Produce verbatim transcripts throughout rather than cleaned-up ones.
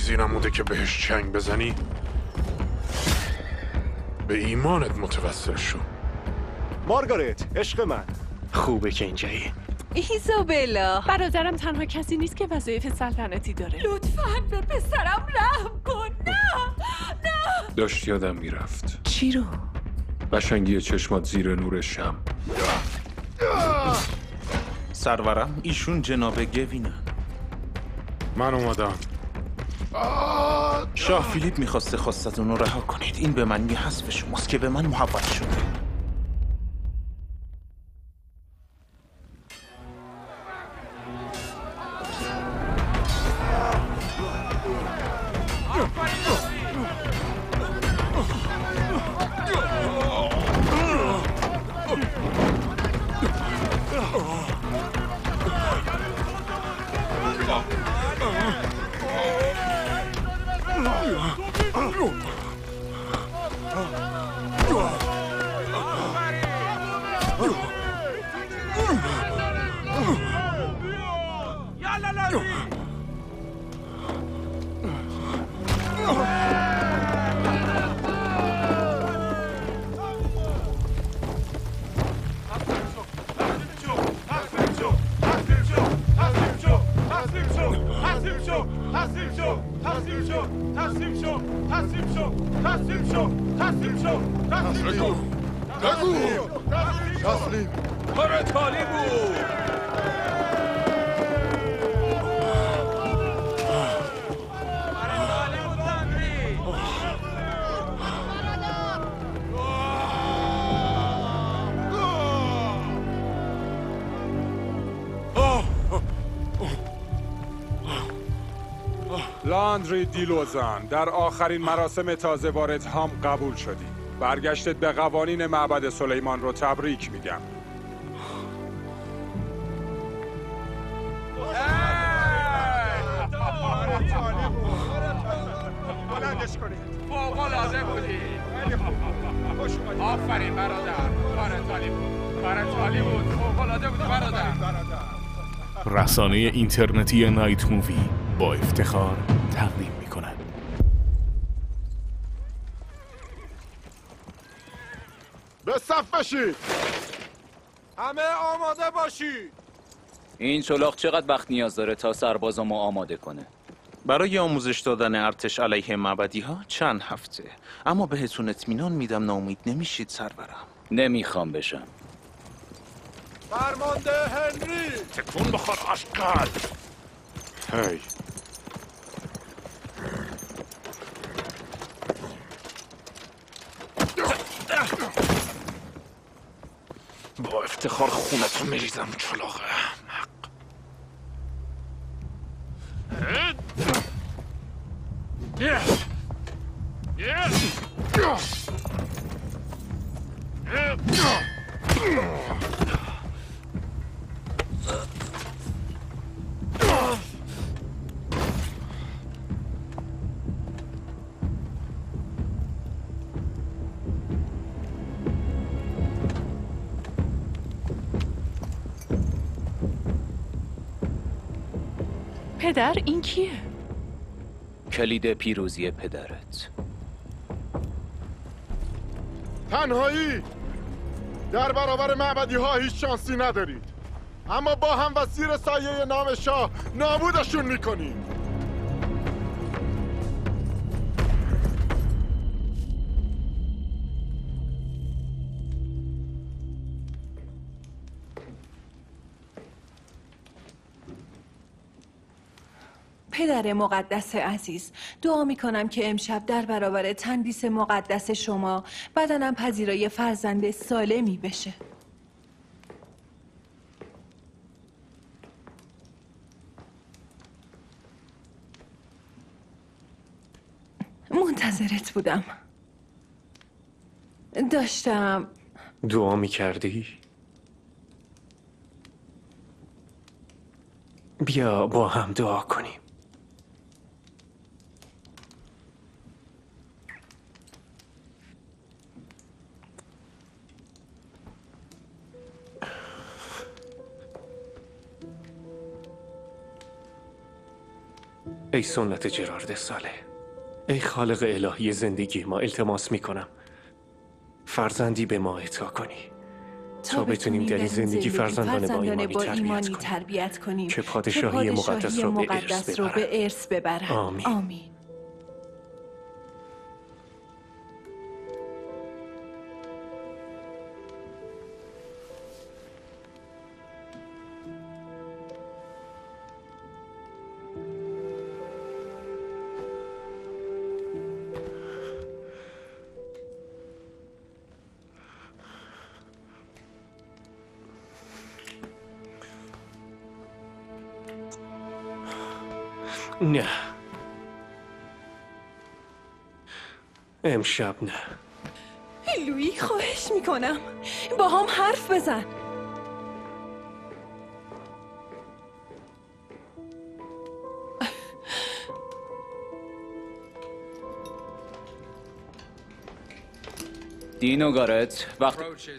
چیزی نموده که بهش چنگ بزنی؟ به ایمانت متوسل شو. مارگارت، عشق من. خوبه که اینجایی. ایزابلا، برادرم تنها کسی نیست که وظایف سلطنتی داره. لطفاً به پسرم رحم کن. نه نه. داشت یادم میرفت. چی رو؟ قشنگی چشمات زیر نور شم. سرورم ایشون جناب گوینن. من اومدم. شاه فیلیپ میخواسته خواستتون رو رها کنید. این به من حسب شماست که به من محول شده. لاندری دیلوزان، در آخرین مراسم تازه وارد هام قبول شدی. برگشتت به قوانین معبد سلیمان رو تبریک میگم. بلندش کنید. فوق‌العاده بودی. آفرین برادر. کارت عالی بود. کارت عالی بود. فوق‌العاده بودی برادر. رسانه اینترنتی نایت مووی با افتخار تقدیم می‌کند. به صف بشید. همه آماده باشید. این چلاق چقدر وقت نیاز داره تا سربازامو آماده کنه؟ برای آموزش دادن ارتش علیه معبدی ها چند هفته. اما بهتون اطمینان میدم ناامید نمیشید سرورم. نمیخوام بشم. فرمانده هنری، تکون بخور آشکال. هی با افتخار خونتو میریزم چلاق احمق. پدر این کیه؟ کلید پیروزی پدرت. تنهایی در برابر معبدی ها هیچ شانسی ندارید، اما با هم و زیر سایه نام شاه نابودشون میکنیم. پدر مقدس عزیز، دعا می کنم که امشب در برابر تندیس مقدس شما بدنم پذیرای فرزند سالمی بشه. منتظرت بودم. داشتم دعا میکردی؟ بیا با هم دعا کنیم. ای سنت جرارد صالح، ای خالق الهی زندگی ما، التماس میکنم فرزندی به ما عطا کنی تا بتونیم در این زندگی فرزندان با ایمانی تربیت کنیم, تربیت کنیم که پادشاهی مقدس رو به ارث رو ببرن. به ارث ببرن. آمین. آمین. نه، امشب نه. لویی خواهش میکنم با هم حرف بزن. دینو گارت وقت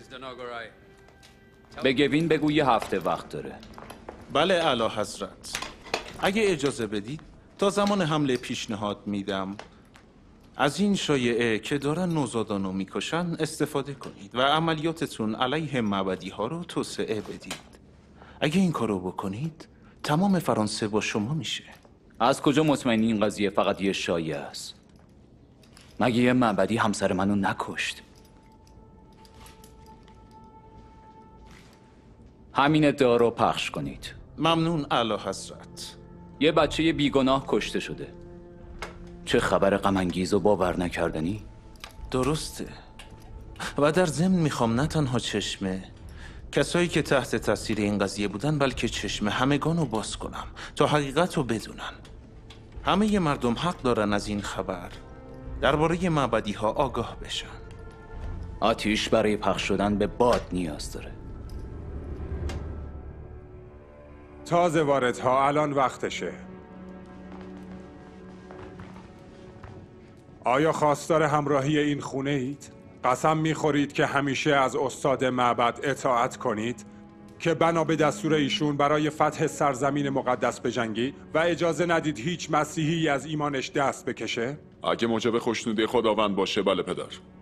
به گوین بگو یه هفته وقت داره. بله اعلی حضرت، اگه اجازه بدید تا زمان حمله پیشنهاد میدم از این شایعه که دارن نوزادانو میکشن استفاده کنید و عملیاتتون علیه معبدی ها رو توسعه بدید. اگه این کارو بکنید تمام فرانسه با شما میشه. از کجا مطمئنی این قضیه فقط یه شایعه است؟ مگه یه معبدی همسر منو نکشت؟ همین ادعا رو پخش کنید. ممنون اعلی حضرت. یه بچه بیگناه کشته شده. چه خبر غم انگیز و باور نکردنی؟ درسته. و در ضمن میخوام نه تنها چشمه کسایی که تحت تاثیر این قضیه بودن بلکه چشم همگان رو باز کنم تا حقیقت رو بدونن. همه ی مردم حق دارن از این خبر درباره معبدی ها آگاه بشن. آتیش برای پخش شدن به باد نیاز داره. تازه واردها الان وقتشه. آیا خواستار همراهی این خونه اید؟ قسم میخورید که همیشه از استاد معبد اطاعت کنید که بنا به دستور ایشون برای فتح سرزمین مقدس بجنگید و اجازه ندید هیچ مسیحی از ایمانش دست بکشه؟ اگه موجب خوشنودی خداوند باشه بله پدر.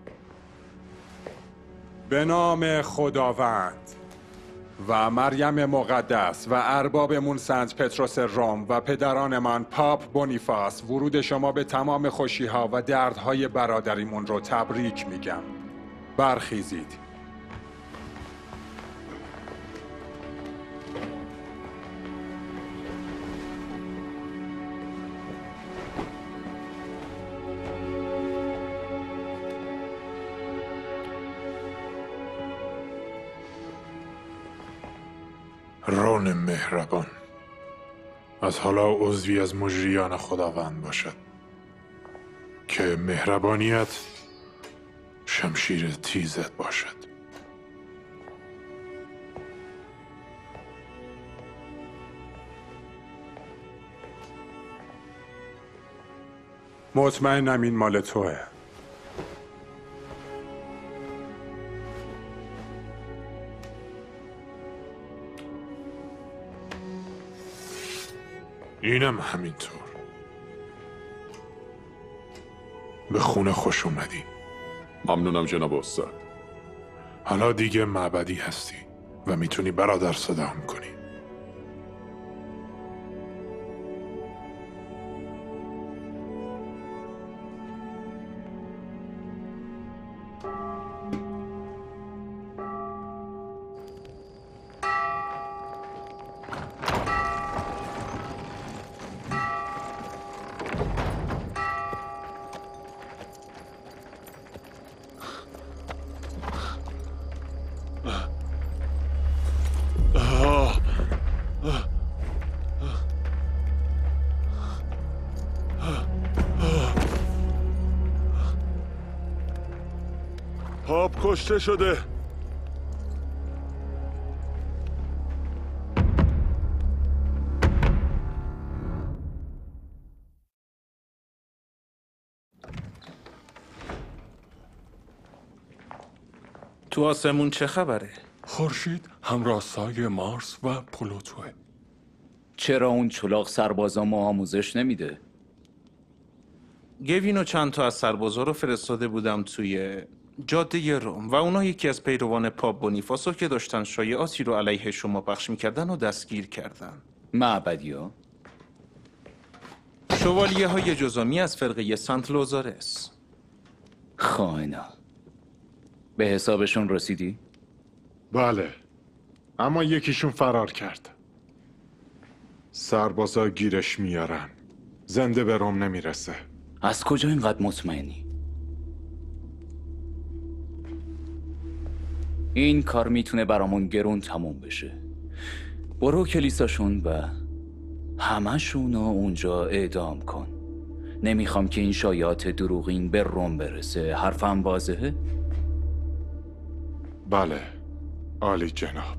به نام خداوند و مریم مقدس و اربابمون سنت پتروس روم و پدرانمان پاپ بونیفاس ورود شما به تمام خوشی‌ها و دردهای برادریمون رو تبریک میگم. برخیزید. رون مهربان از حالا عضوی از مجریان خداوند باشد که مهربانیت شمشیر تیزت باشد. مطمئنم این مال توه. اینم همینطور. به خونه خوش اومدی. ممنونم جناب استاد. حالا دیگه معبدی هستی و میتونی برادر صدام کنی. پاپ کشته شده. تو آسمون چه خبره؟ خورشید همراستای مارس و پلوتوه. چرا اون چلاق سربازا ما آموزش نمیده؟ گوین و چند تا از سربازا رو فرستاده بودم توی جاده روم و اونا یکی از پیروان پاپ بونیفاسو که داشتن شایعاتی رو علیه شما پخش میکردن و دستگیر کردن. معبدیا؟ شوالیه های جزامی از فرقه سنت لوزارس. خائنا. به حسابشون رسیدی؟ بله، اما یکیشون فرار کرد. سربازا گیرش میارن. زنده به روم نمیرسه. از کجا اینقدر مطمئنی؟ این کار میتونه برامون گرون تموم بشه. برو کلیساشون و همشون رو اونجا اعدام کن. نمیخوام که این شایعات دروغین به روم برسه. حرفم واضحه؟ بله، عالی جناب.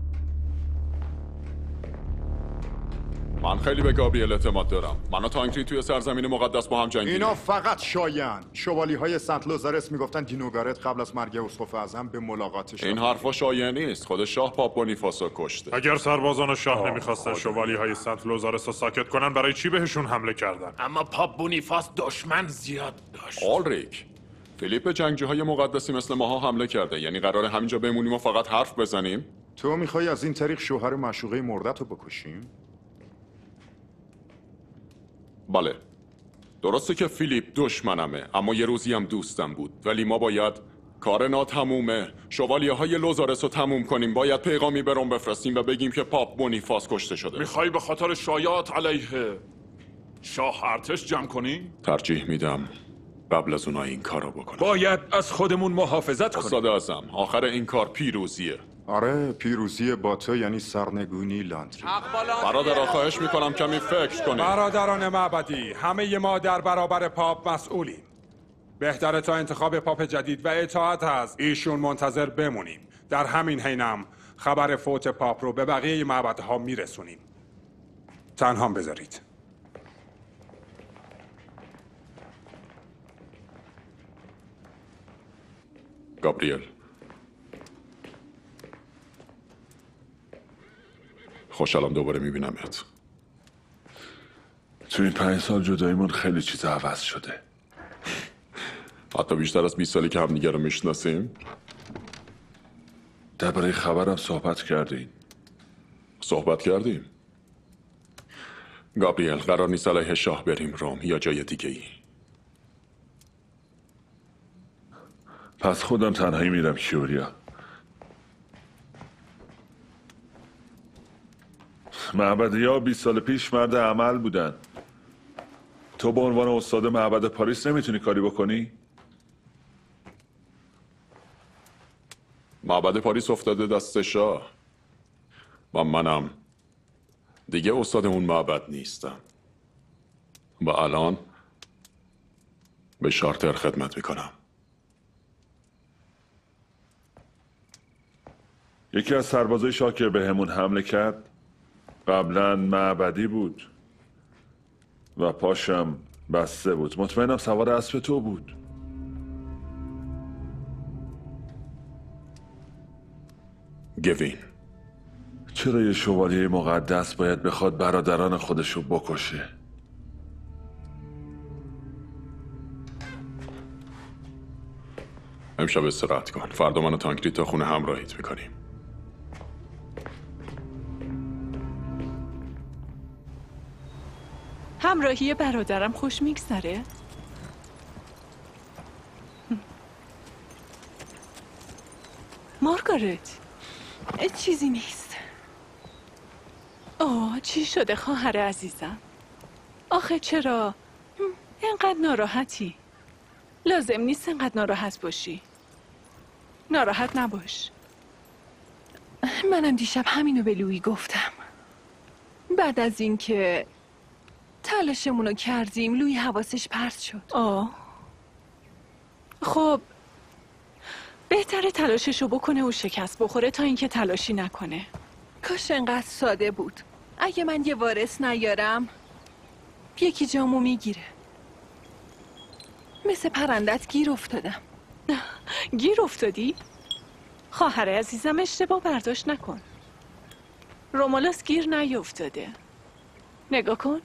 من خیلی به گابریل اعتماد دارم. من و تانکری توی سرزمین مقدس با هم جنگیدیم. اینا فقط شایعن. شوالی های سنت لوزارس میگفتن دینوگارت قبل از مرگ اسقف اعظم به ملاقاتش. این حرفا شایعه نیست. خود شاه پاپ بونیفاسو کشته. اگر سربازان شاه نمیخواستن شوالی های سنت لوزارس رو ساکت کنن، برای چی بهشون حمله کردن؟ اما پاپ بونیفاس دشمن زیاد داشت. آلریک، فیلیپ جنگجوهای مقدسی مثل ماها حمله کرده. یعنی قراره همینجا بمونیم و فقط حرف بزنیم؟ تو میخوای از این طریق شوهر معشوقه مردت رو بکشیم؟ بله. درسته که فیلیپ دشمنمه، اما یه روزی هم دوستم بود. ولی ما باید کار ناتمومه شوالیه های لوزارس رو تموم کنیم. باید پیغامی به روم بفرستیم و بگیم که پاپ بونیفاس کشته شده. میخوای به خاطر شایعات علیه شاه ارتش جمع کنی؟ ترجیح میدم قبل از اونها این کار رو بکنم. باید از خودمون محافظت کنیم. استاد اعظم، آخر این کار پیروزیه. آره، پیروزی با تو یعنی سرنگونی لاندری. برادرها خواهش میکنم کمی فکر کنیم. برادران معبدی، همه ما در برابر پاپ مسئولیم. بهتره تا انتخاب پاپ جدید و اطاعت از ایشون منتظر بمونیم. در همین حینم خبر فوت پاپ رو به بقیه معبدها میرسونیم. تنها بذارید. گابریل، خوشحالم دوباره میبینمت. تو این پنج سال جداییمون خیلی چیز عوض شده. حتی بیشتر از بیست سالی که همدیگه رو میشناسیم. درباره خبرم صحبت کردیم. صحبت کردیم. گابریل، قرار نیست علیه شاه بریم روم یا جای دیگه ای. پس خودم تنهایی میرم کیوریا. معبدی ها بیست سال پیش مرد عمل بودن. تو به عنوان استاد معبد پاریس نمیتونی کاری بکنی؟ معبد پاریس افتاده دست شاه و منم دیگه استاد اون معبد نیستم و الان به شارتر خدمت میکنم. یکی از سربازای شاه که به همون حمله کرد قبلا معبدی بود و پاشم بسته بود. مطمئنم سوار اسب تو بود. گوین، چرا یه شوالیه مقدس باید بخواد برادران خودشو بکشه؟ امشب استراحت کن. فردا من و تانکری تا خونه همراهیت میکنیم. همراهی برادرم خوش میگذره؟ مارگارت، چیزی نیست. آه، چی شده خواهر عزیزم؟ آخه چرا اینقدر ناراحتی؟ لازم نیست اینقدر ناراحت باشی. ناراحت نباش. منم دیشب همینو به لویی گفتم. بعد از اینکه تلاشمونو کردیم لویی حواسش پرت شد. آه خب بهتره تلاششو بکنه و شکست بخوره تا اینکه تلاشی نکنه. کاش انقدر ساده بود. اگه من یه وارث نیارم یکی جامو میگیره. مثل پرندت گیر افتادم. گیر افتادی؟ خواهر عزیزم اشتباه برداشت نکن. رومولاس گیر نیافتاده. نگاه کن.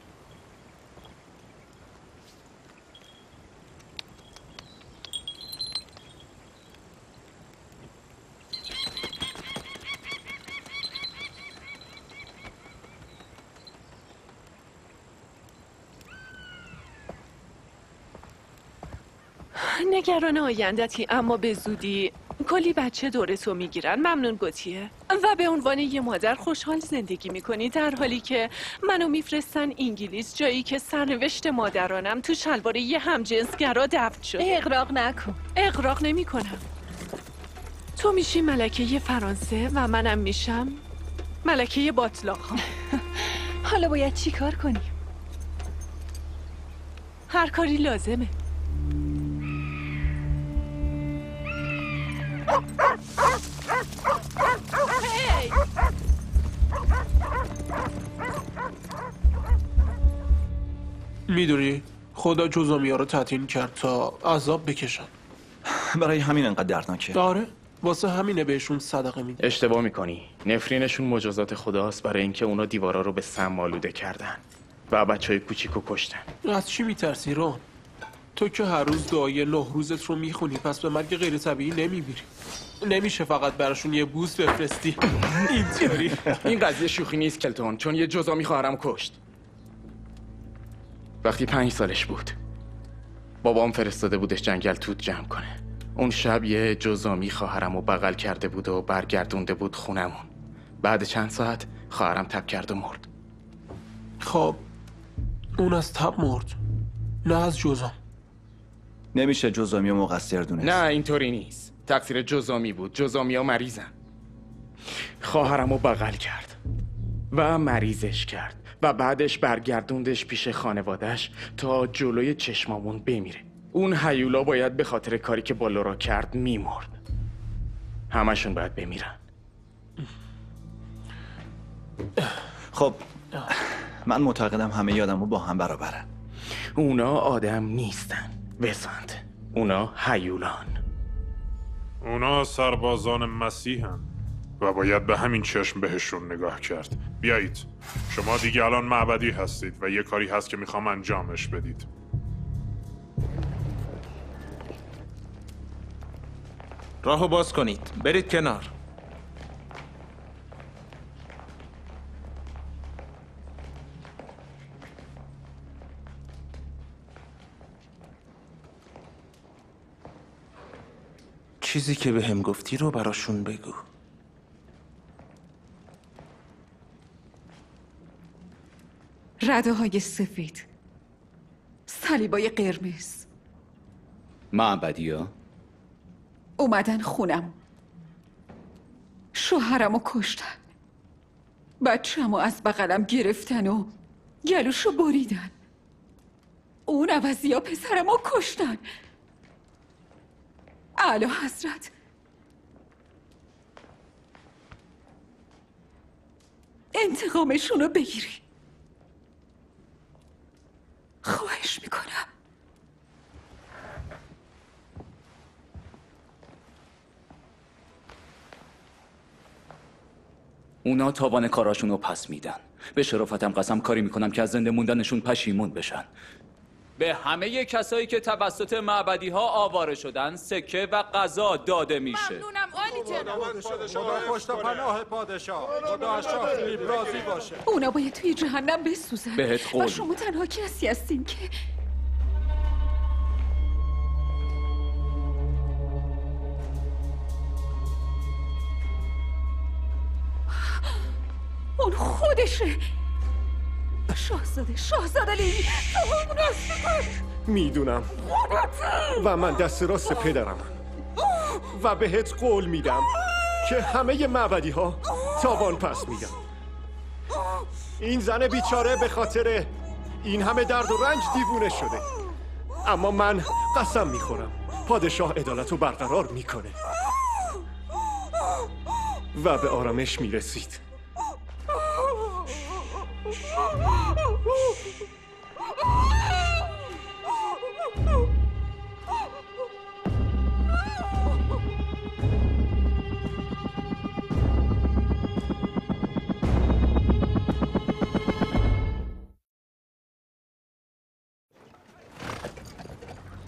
نگران آیندتی، اما به زودی کلی بچه دور تو میگیرن. ممنون گوتیه. و به عنوان یه مادر خوشحال زندگی میکنی، در حالی که منو میفرستن انگلیس، جایی که سرنوشت مادرانم تو شلوار یه همجنسگرا دفن شد. اغراق نکن. اغراق نمی کنم. تو میشی ملکه فرانسه و منم میشم ملکه باطلاق‌ها. حالا باید چی کار کنیم؟ هر کاری لازمه. هی! میدونی خدا جزامی ها رو تعطیل کرد تا عذاب بکشن. برای همین انقدر دردناکه. داره واسه همینه بهشون صدقه میده. اشتباه میکنی. نفرینشون مجازات خداست برای اینکه اونا دیوارا رو به سم آلوده کردن و بچهای کوچیکو کشتن. از چی میترسی رون؟ تو که هر روز دعای نه روزت رو میخونی، پس به مرگ غیر طبیعی نمیمیری. نمیشه فقط براشون یه بوس بفرستی. اینطوری. این قضیه شوخی نیست کلتون، چون یه جزامی خواهرم کشت. وقتی پنج سالش بود بابام فرستاده بودش جنگل توت جمع کنه. اون شب یه جزامی خواهرم رو بغل کرده بود و برگردونده بود خونمون. بعد چند ساعت خواهرم تب کرد و مرد. خب اون از تب مرد، نه از جزام. نمیشه جزامی و مقصر دونست. نه اینطوری نیست. تقصیر جزامی بود. جزامی ها مریضن. خواهرم رو بغل کرد و مریضش کرد و بعدش برگردوندش پیش خانوادش تا جلوی چشمامون بمیره. اون هیولا باید به خاطر کاری که با لورا کرد میمرد. همشون باید بمیرن. خب من معتقدم همه یادمو با هم برابرن. اونا آدم نیستن وسانت. اونا هیولان. اونا سربازان مسیحن و باید به همین چشم بهشون نگاه کرد. بیایید، شما دیگه الان معبدی هستید و یه کاری هست که میخوام انجامش بدید. راهو باز کنید، برید کنار. چیزی که به هم گفتی رو براشون بگو. رده های سفید، صلیبای قرمز، معبدیا اومدن خونم، شوهرمو کشتن، بچه‌مو از بغلم گرفتن و گلوشو بریدن. اون عوضیا پسرمو کشتن. اعلی حضرت، انتقامشونو بگیری. خواهش میکنم. اونا تاوان کاراشون رو پس میدن. به شرافتم قسم کاری میکنم که از زنده موندنشون پشیمون بشن. به همه کسایی که توسط معبدی ها آواره شدن سکه و غذا داده میشه. ممنونم عالی جناب. خدا پشت پناه پادشاه. خدا از شاه فیلیپ راضی باشه. اونا باید توی جهنم بسوزن. بهت قول و شما تنها کسی هستین که اون خودشه. شاهزاده شاهزاده لی تو اون هستی. میدونم و من دست راست پدرم و بهت قول میدم که همه معبدی ها تاوان پس میدم. این زن بیچاره به خاطر این همه درد و رنج دیوونه شده، اما من قسم میخورم پادشاه عدالت رو برقرار میکنه و به آرامش میرسید.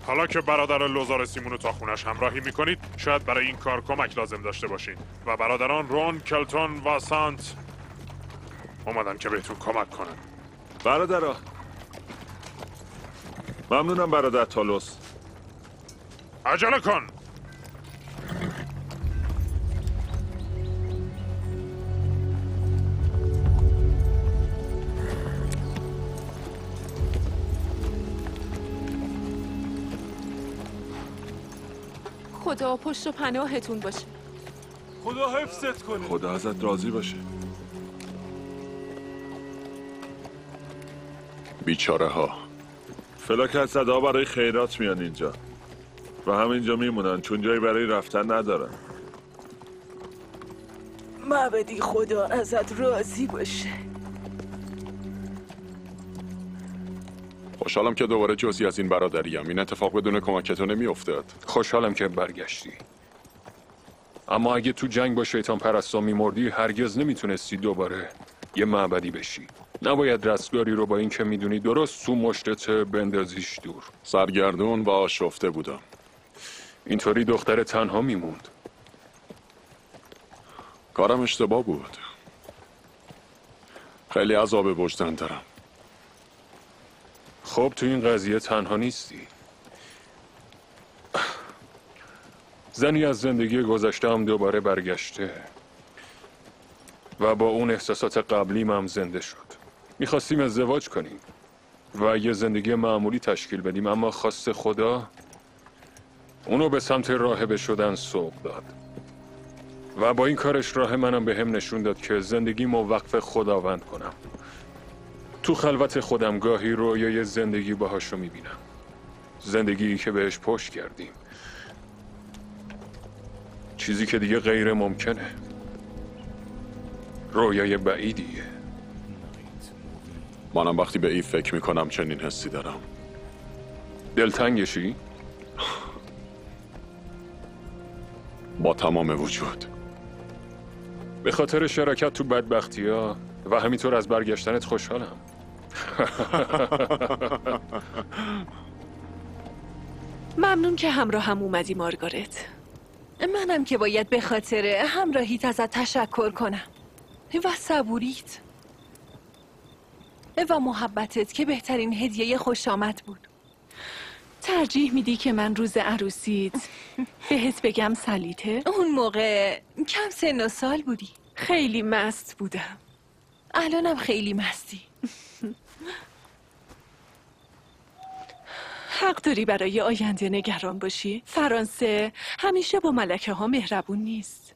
حالا که برادر لوزارسیمون رو تا خونش همراهی میکنید شاید برای این کار کمک لازم داشته باشین و برادران رون، کلتون و سانت اومدن که بهتون کمک کنن. برادرها ممنونم برادر تالوس. عجله کن. خدا پشت و پناهتون باشه. خدا حفظت کنه. خدا ازت راضی باشه. بیچاره ها فلاکت زده ها برای خیرات میان اینجا و همینجا میمونن چون جایی برای رفتن ندارن. معبدی خدا ازت راضی باشه. خوشحالم که دوباره جزئی از این برادریم. این اتفاق بدون کمک تو نمیافتاد. خوشحالم که برگشتی. اما اگه تو جنگ با شیطان پرستا میمردی هرگز نمیتونستی دوباره یه معبدی بشی. نباید رستگاری رو با این که میدونی درست تو مشتت بندازیش دور. سرگردون و آشفته بودم. اینطوری دختر تنها میموند. کارم اشتباه بود. خیلی عذاب وجدان دارم. خب تو این قضیه تنها نیستی. زنی از زندگی گذشته هم دوباره برگشته و با اون احساسات قبلیم هم زنده شد. میخواستیم ازدواج کنیم و یه زندگی معمولی تشکیل بدیم، اما خواست خدا اونو به سمت راهبه شدن سوق داد و با این کارش راه منم به هم نشون داد که زندگیمو وقف خداوند کنم. تو خلوت خودم گاهی رویای زندگی باهاشو میبینم، زندگی که بهش پشت کردیم، چیزی که دیگه غیر ممکنه، رویای بعیدیه. منم وقتی به این فکر میکنم چنین حسی دارم. دلتنگشی؟ با تمام وجود. به خاطر شرکت تو بدبختی ها و همینطور از برگشتنت خوشحالم. ممنون که همراه هم اومدی مارگارت. منم که باید به خاطر همراهیت ازت تشکر کنم و صبوریت و محبتت که بهترین هدیه خوش آمد بود. ترجیح میدی که من روز عروسیت بهت بگم سلیته؟ اون موقع کم سن و سال بودی. خیلی مست بودم. الانم خیلی مستی. حق داری برای آینده نگران باشی. فرانسه همیشه با ملکه ها مهربون نیست،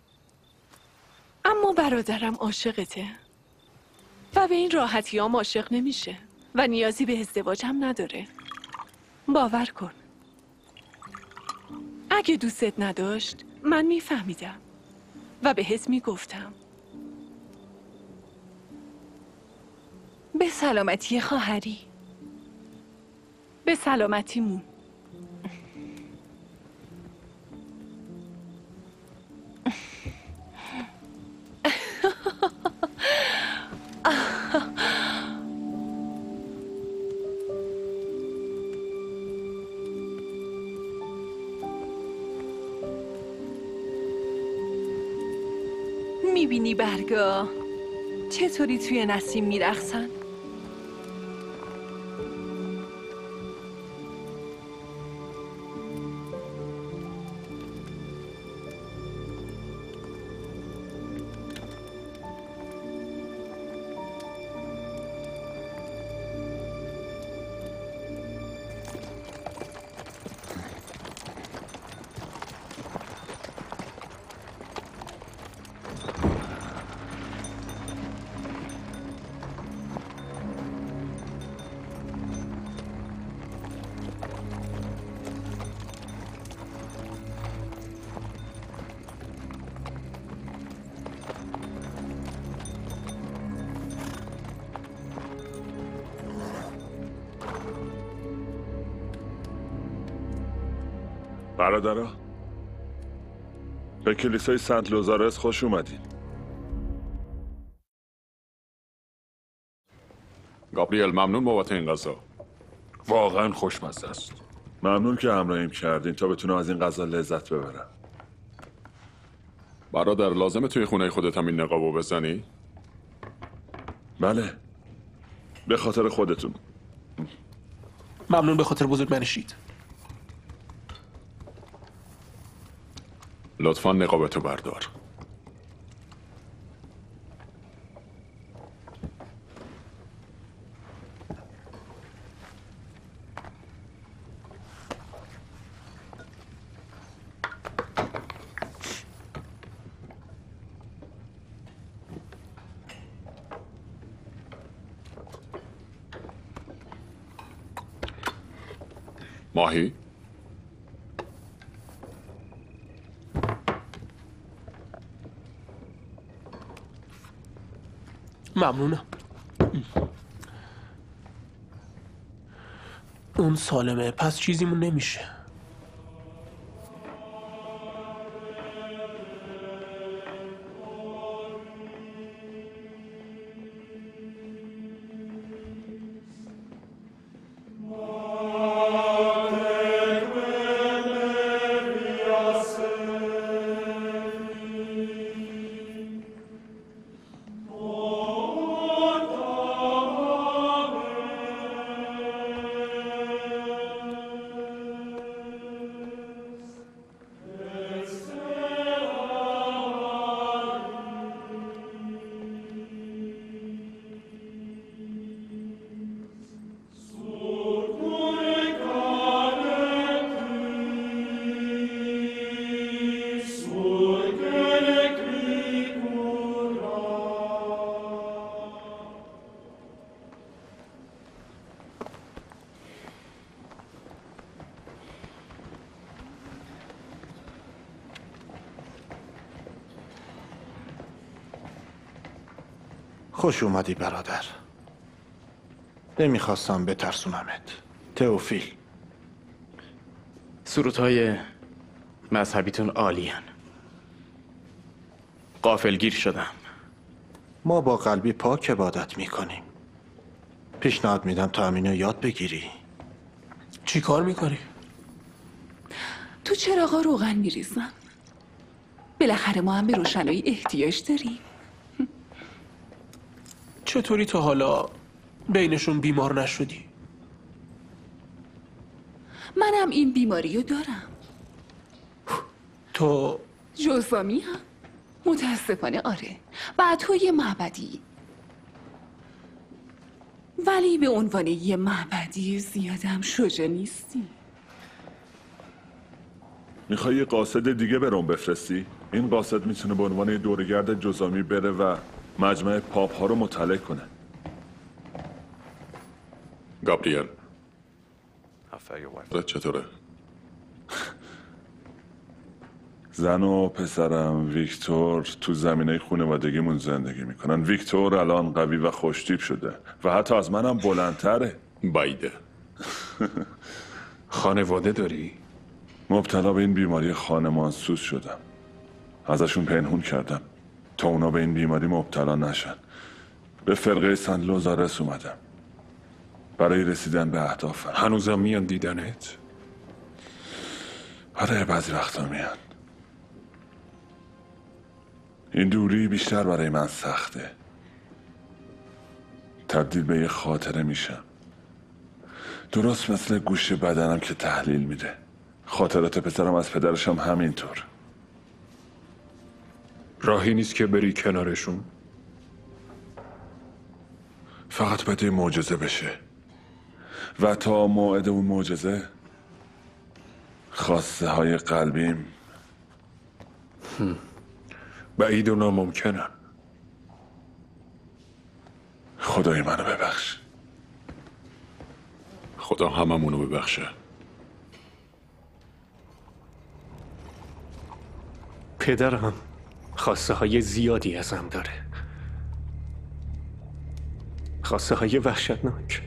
اما برادرم عاشقته و به این راحتی هم عاشق نمیشه و نیازی به ازدواج هم نداره. باور کن. اگه دوستت نداشت من میفهمیدم و بهت میگفتم. به سلامتی خواهری. به سلامتیمون. میبینی برگا چطوری توی نسیم میرقصن؟ برادرها به کلیسای سنت لوزارس خوش اومدین. گابریل ممنون بابت این غذا. واقعا خوشمزه است. ممنون که همراهیم کردین تا بتونم از این غذا لذت ببرم. برادر لازمه توی خونه خودت هم این نقابو بزنی؟ بله، به خاطر خودتون. ممنون به خاطر بزرگمنشید. لطفا نقابتو بردار. ماهی؟ ممنونم. اون سالمه، پس چیزیمون نمیشه. خوش اومدی برادر. نمیخواستم بترسونمت. تئوفیل. سرودهای مذهبیتون عالیان. غافلگیر شدم. ما با قلبی پاک عبادت میکنیم. پیشنهاد میدم تا همینو یاد بگیری. چی کار میکنی؟ تو چراغا روغن میریزم. بالاخره ما هم به روشنایی احتیاج داریم. چطوری تا حالا بینشون بیمار نشدی؟ منم این بیماری رو دارم. تو جزامی هم؟ متاسفانه آره. و تو یه معبدی. ولی به عنوان یه معبدی زیادم شجاع نیستی. میخوای یه قاصد دیگه به روم بفرستی؟ این قاصد میتونه به عنوان دورگرد جزامی بره و مجمع پاپ ها رو مطلع کنه. گابریل چطوره؟ زن و پسرم ویکتور تو زمینه خانوادگیمون زندگی میکنن. ویکتور الان قوی و خوشتیپ شده و حتی از منم بلندتره. بایده. خانواده داری؟ مبتلا به این بیماری خانمانسوز شدم. ازشون پنهون کردم تا اونا به این بیماری مبتلا نشن. به فرقه سن لوزارس اومدم برای رسیدن به اهدافم. هنوزم میان دیدنت؟ آره بعضی وقتا میان. این دوری بیشتر برای من سخته. تبدیل به یه خاطره میشم، درست مثل گوشه بدنم که تحلیل میده. خاطرات پسرم از پدرشم همینطور. راهی نیست که بری کنارشون؟ فقط باید یه معجزه بشه و تا موعد اون معجزه خواسته های قلبیم بعید و ناممکنن. خدای منو ببخش. خدا هممونو ببخشه. پدرم خواسته های زیادی ازم داره. خواسته های وحشتناک.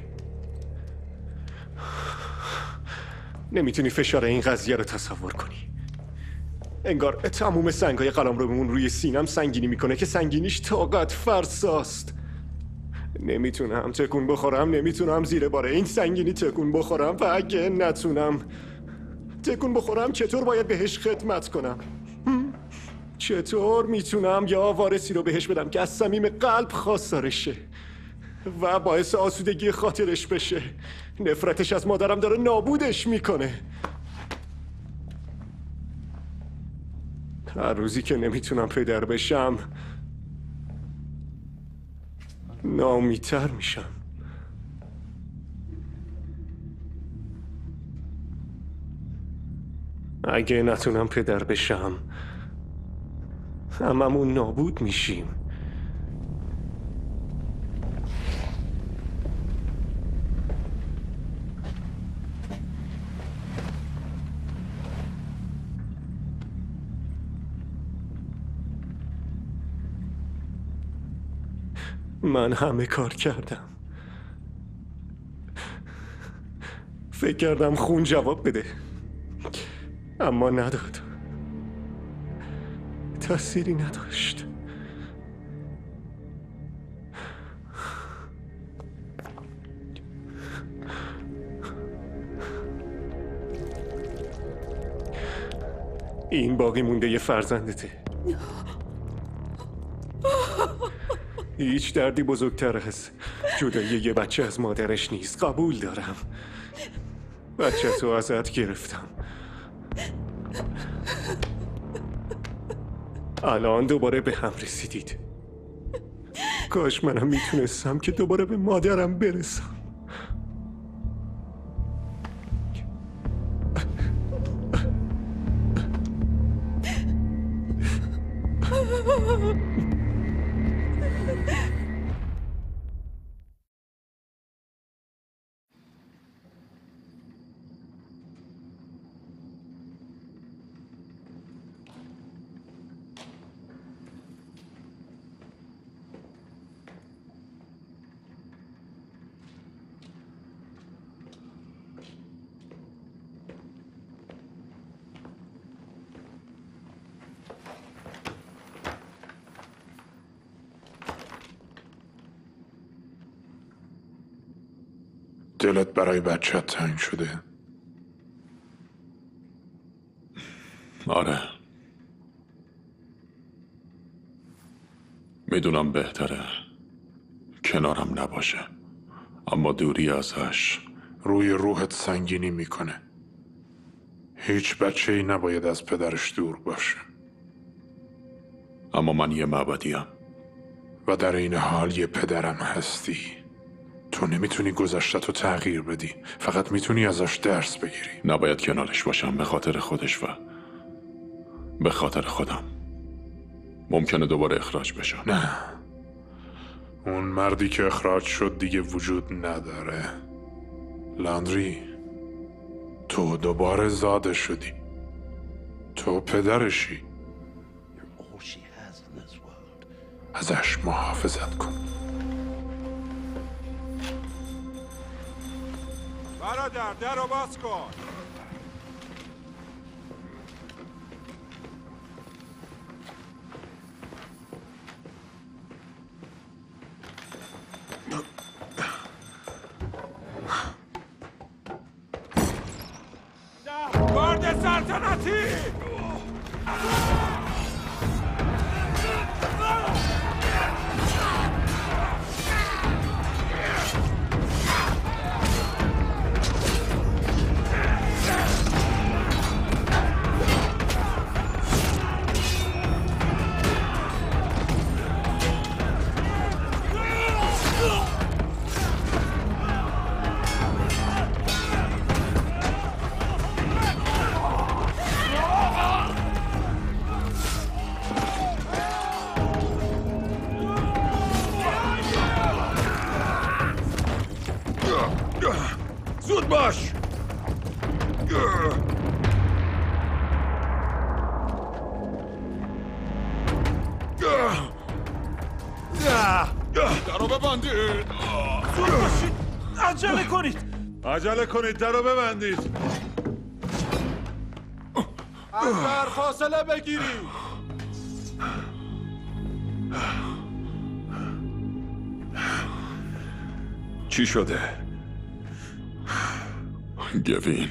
نمیتونی فشار این قضیه رو تصور کنی. انگار تموم سنگای قلمرومون روی سینم سنگینی میکنه که سنگینیش طاقت فرساست. نمیتونم تکون بخورم، نمیتونم زیر بار این سنگینی تکون بخورم و اگه نتونم تکون بخورم چطور باید بهش خدمت کنم؟ چطور میتونم یه وارثی رو بهش بدم که از صمیم قلب خواستارشه و باعث آسودگی خاطرش بشه؟ نفرتش از مادرم داره نابودش میکنه. هر روزی که نمیتونم پدر بشم ناامیدتر میشم. اگه نتونم پدر بشم هممون نابود میشیم. من همه کار کردم. فکر کردم خون جواب بده، اما نداد. تأثیری نداشت. این باقی مونده یه فرزندته. هیچ دردی بزرگتر از جدایی یه بچه از مادرش نیست. قبول دارم بچه تو ازت گرفتم. الان دوباره به هم رسیدید. کاش منم میتونستم که دوباره به مادرم برسم. دلت برای بچت تنگ شده؟ آره، میدونم بهتره کنارم نباشه، اما دوری ازش روی روحت سنگینی میکنه. هیچ بچه ای نباید از پدرش دور باشه. اما من یه معبدیم و در این حال یه پدرم هستی. تو نمیتونی گذشته‌تو تغییر بدی، فقط میتونی ازش درس بگیری. نباید کنارش باشم به خاطر خودش و به خاطر خودم. ممکنه دوباره اخراج بشم. نه، اون مردی که اخراج شد دیگه وجود نداره. لاندری، تو دوباره زاده شدی. تو پدرشی. ازش محافظت کن. برادر در رو باز کن. گارد سلطنتی! زود باش! درو ببندید! زود باشید! عجله کنید! عجله کنید، درو ببندید! از در فاصله بگیرید! چی شده؟ گوین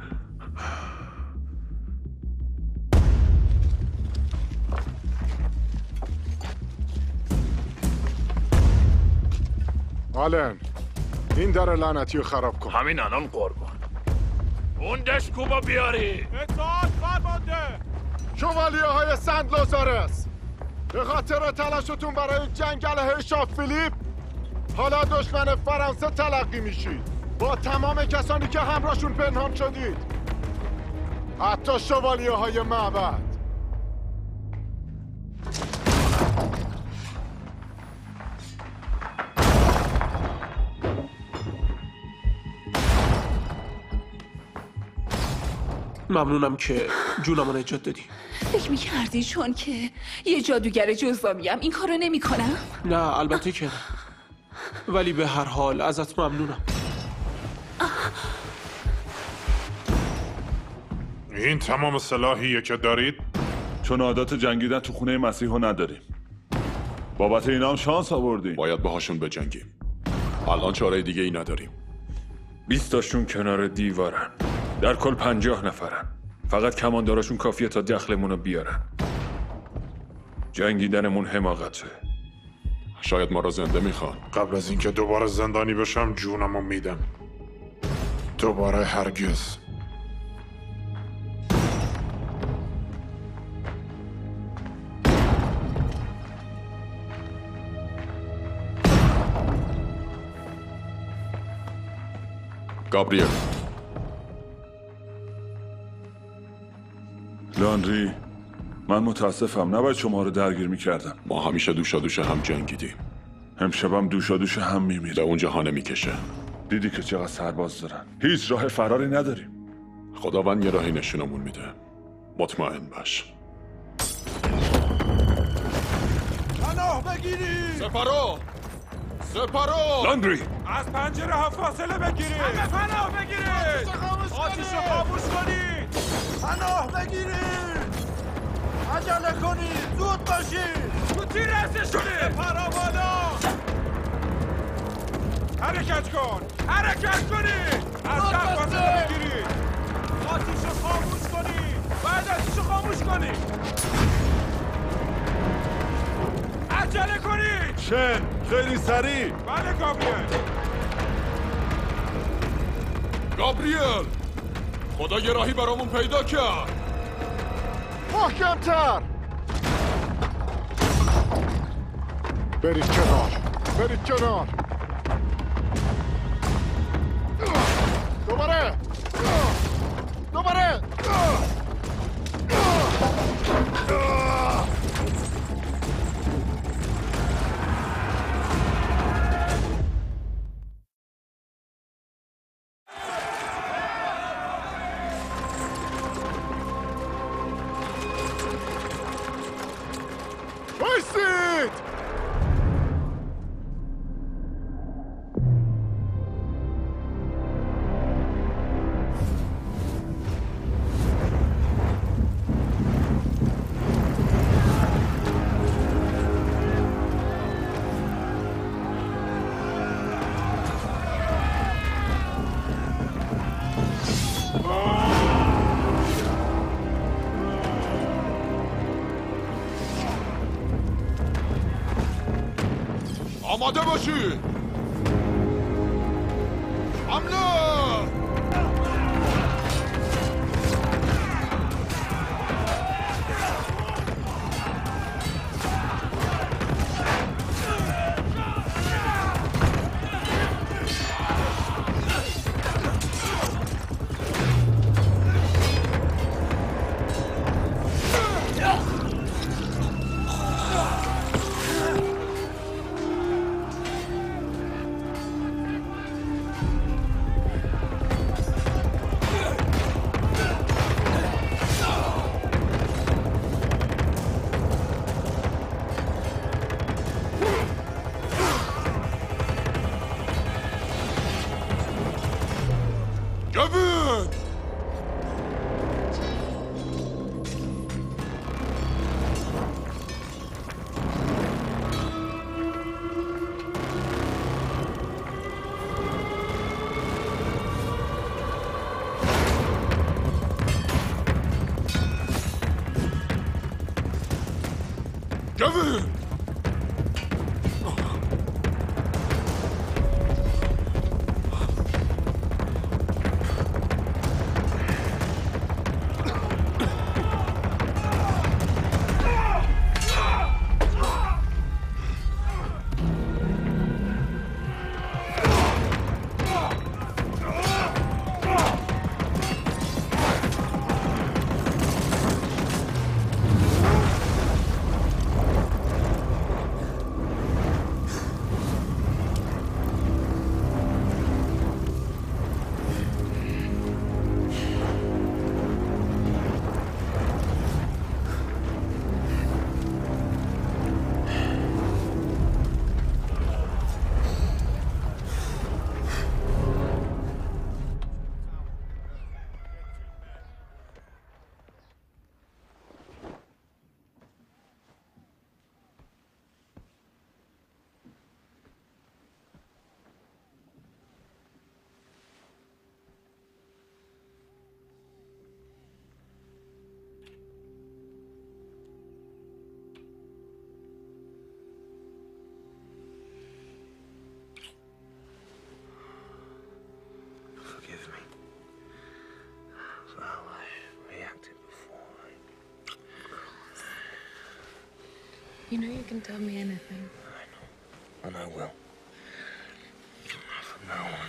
آلن این در لعنتی رو خراب کن. همین الان قربان. اون دشکوبا بیاری. اطاعت فرمانده. شوالیه های سنت لوزارس، به خاطر تلاشتون برای جنگ علیه شاه فیلیپ حالا دشمن فرانسه تلقی میشید، با تمام کسانی که همراهشون پنهان شدید، حتی شوالیه های معبد. ممنونم که جونمو نجات دادی. فکر میکردی چون که یه جادوگر جزامیم این کارو نمی کنم؟ نه البته که نه، ولی به هر حال ازت ممنونم. این تمام سلاحیه که دارید؟ چون عادت جنگیدن تو خونه مسیحو نداریم، بابت اینا هم شانس آوردیم. باید باهاشون بجنگیم. الان چاره دیگه ای نداریم. بیست تاشون کنار دیوارن، در کل پنجاه نفرن. فقط کمانداراشون کافیه تا دخلمونو بیارن. جنگیدنمون حماقته. شاید ما را زنده میخوان. قبل از اینکه دوباره زندانی بشم جونمو میدم. دوباره هرگز. گابریل. لاندری، من متاسفم، نباید شما رو درگیر میکردم. ما همیشه دوشا دوش هم جنگیدیم. امشبم دوشا دوش هم میمیریم. به اون جهان میکشه. دیدی که چقدر سرباز دارن. هیچ راه فراری نداریم. خداوند یه راهی نشونمون میده. مطمئن باش. پناه بگیرید! سپارو! سپارو! لاندری! از پنجره ها فاصله بگیرید! همه پناه بگیرید! آتیش رو خاموش کنید! پناه بگیرید! عجله کنید! زود باشید! تو تیر ازشونه! پرا بالا! حرکت کن! حرکت کنید! از شب فاصله بگیرید! آتیش رو خاموش کنید! بعد آتیش رو خاموش کنید! عجله کنید! شن! خیلی سریع! بله گابریل! گابریل! خدا یه راهی برامون پیدا کرد! محکم‌تر! برید کنار! برید کنار! دوباره! دوباره! بایستید! آماده باشید! حمله! Gavin! کوین! Forgive me for how I reacted before. You know you can tell me anything. I know, and I will. From now on.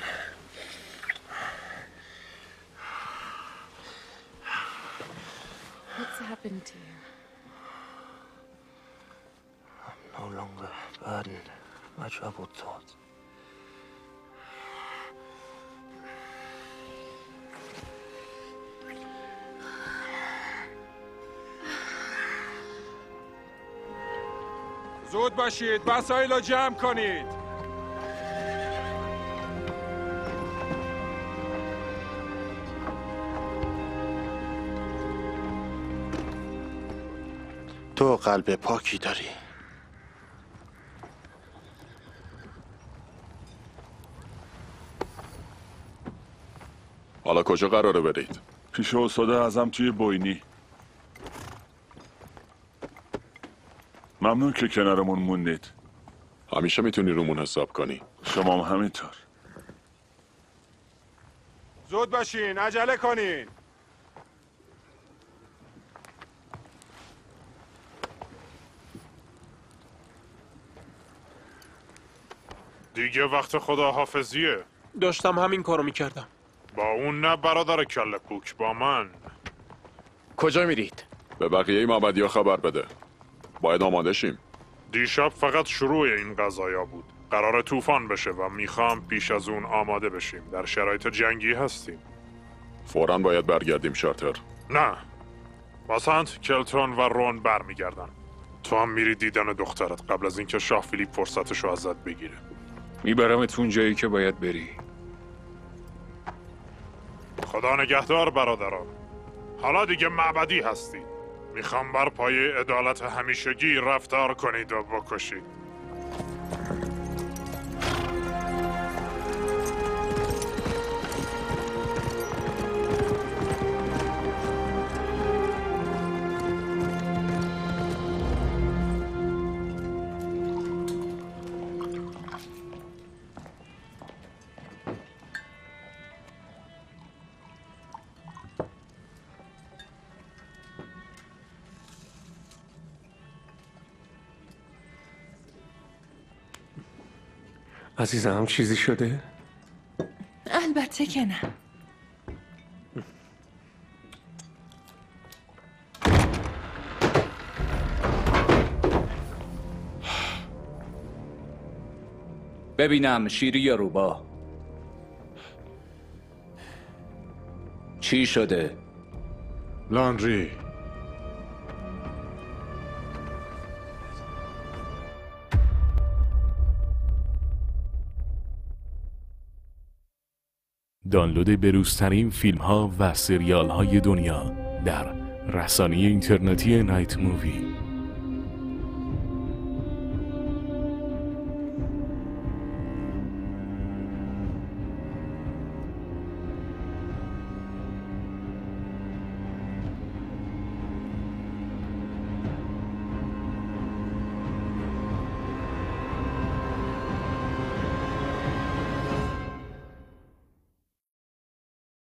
What's happened to you? I'm no longer burdened by troubled thoughts. زود باشید، وسایل رو جمع کنید. تو قلب پاکی داری. حالا کجا قراره برید؟ پیش استاد اعظم توی بوینی. ممنون که کنارمون موندید. همیشه میتونی رومون حساب کنی. شما هم همینطور. زود باشین، عجله کنین. دیگه وقت خداحافظیه. داشتم همین کارو میکردم. با اون نه برادر کله پوک، با من. کجا میرید؟ به بقیه معبدیا خبر بده. باید آماده شیم. دیشب فقط شروع این قضایا بود. قرار طوفان بشه و میخوام پیش از اون آماده بشیم. در شرایط جنگی هستیم. فوراً باید برگردیم شارتر. نه. باسنت، کلتون و رون برمیگردن. تو هم میری دیدن دخترت قبل از اینکه شاه فیلیپ فرصتشو ازت بگیره. میبرمت اون جایی که باید بری. خدا نگهدار برادران. حالا دیگه معبدی هستی. میخوام بر پای عدالت همیشگی رفتار کنید و بکشید. عزیزم چیزی شده؟ البته که نه. ببینم شیری یا روبا. چی شده؟ لاندری. دانلود بروزترین فیلم ها و سریال های دنیا در رسانه اینترنتی نایت مووی.